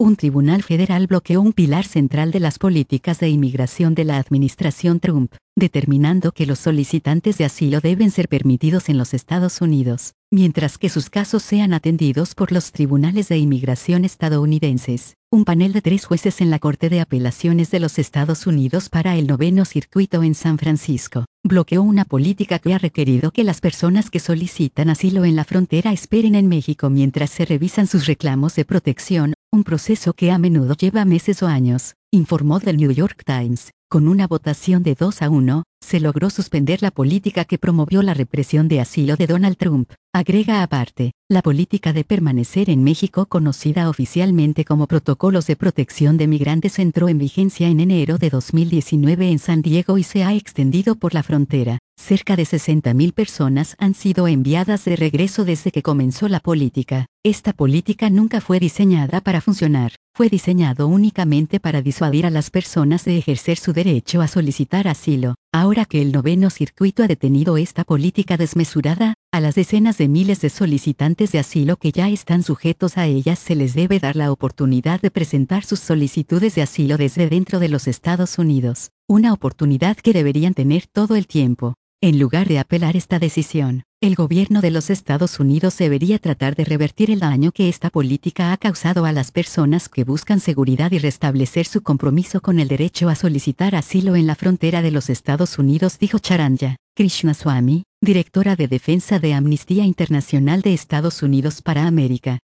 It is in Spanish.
Un tribunal federal bloqueó un pilar central de las políticas de inmigración de la administración Trump, determinando que los solicitantes de asilo deben ser permitidos en los Estados Unidos, mientras que sus casos sean atendidos por los tribunales de inmigración estadounidenses. Un panel de 3 jueces en la Corte de Apelaciones de los Estados Unidos para el Noveno Circuito en San Francisco bloqueó una política que ha requerido que las personas que solicitan asilo en la frontera esperen en México mientras se revisan sus reclamos de protección, un proceso que a menudo lleva meses o años, informó The New York Times. Con una votación de 2-1, se logró suspender la política que promovió la represión de asilo de Donald Trump. Agrega aparte, la política de permanecer en México, conocida oficialmente como Protocolos de Protección de Migrantes, entró en vigencia en enero de 2019 en San Diego y se ha extendido por la frontera. Cerca de 60,000 personas han sido enviadas de regreso desde que comenzó la política. Esta política nunca fue diseñada para funcionar. Fue diseñado únicamente para disuadir a las personas de ejercer su derecho a solicitar asilo. Ahora que el Noveno Circuito ha detenido esta política desmesurada, a las decenas de miles de solicitantes de asilo que ya están sujetos a ellas se les debe dar la oportunidad de presentar sus solicitudes de asilo desde dentro de los Estados Unidos. Una oportunidad que deberían tener todo el tiempo. En lugar de apelar esta decisión, el gobierno de los Estados Unidos debería tratar de revertir el daño que esta política ha causado a las personas que buscan seguridad y restablecer su compromiso con el derecho a solicitar asilo en la frontera de los Estados Unidos, dijo Charanya Krishnaswamy, directora de defensa de Amnistía Internacional de Estados Unidos para América.